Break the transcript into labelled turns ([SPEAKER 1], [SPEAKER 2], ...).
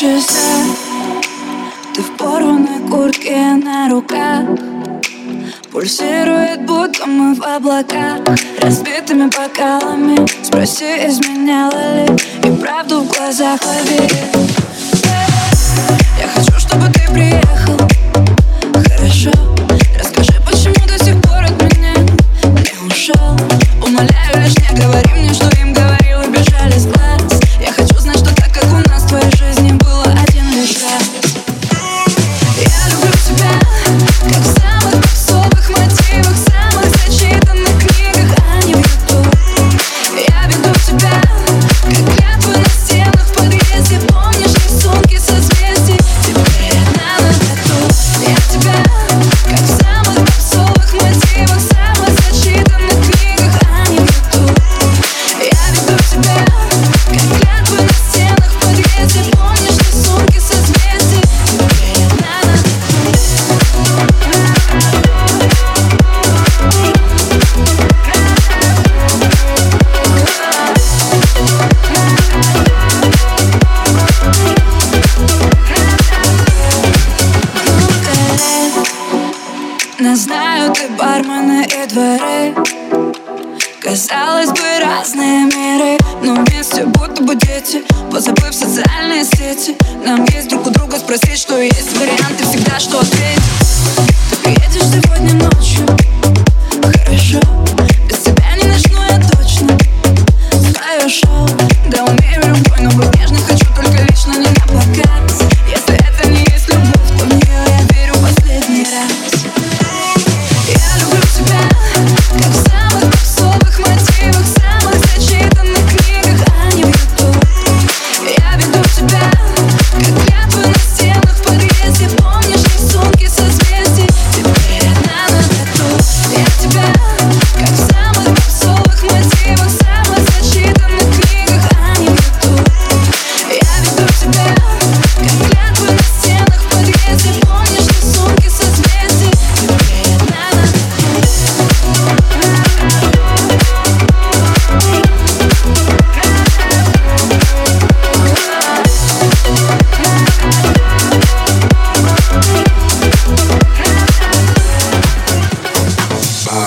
[SPEAKER 1] часа. Ты в порванной куртке на руках, пульсирует, будто мы в облаках, разбитыми бокалами. Спроси, изменяла ли, и правду в глазах лови. Я хочу, чтобы ты приехал. Хорошо, расскажи, почему до сих пор от меня не ушел. Умоляю, лишь не говори мне, что им говорил, и бежали с глаз. Я хочу знать, что так, как у нас в твоей жизни было один лишь раз. Я люблю тебя, как в самых попсовых мотивах, самых зачитанных книгах, а не в YouTube. Я веду тебя, как клятвы на стенах в подъезде. Помнишь рисунки созвездий? Теперь надо тату. Я тебя, как в самых попсовых мотивах, самых зачитанных книгах, а не в YouTube. Я веду тебя, как клятвы на стенах в подъезде. Помнишь рисунки созвездий? Теперь надо не знаю, ты бармены и дворы. Казалось бы, разные миры, но вместе будто бы дети, позабыв социальные сети. Нам есть друг у друга спросить, что есть варианты всегда, что ответить. Ты приедешь сегодня ночью, хорошо.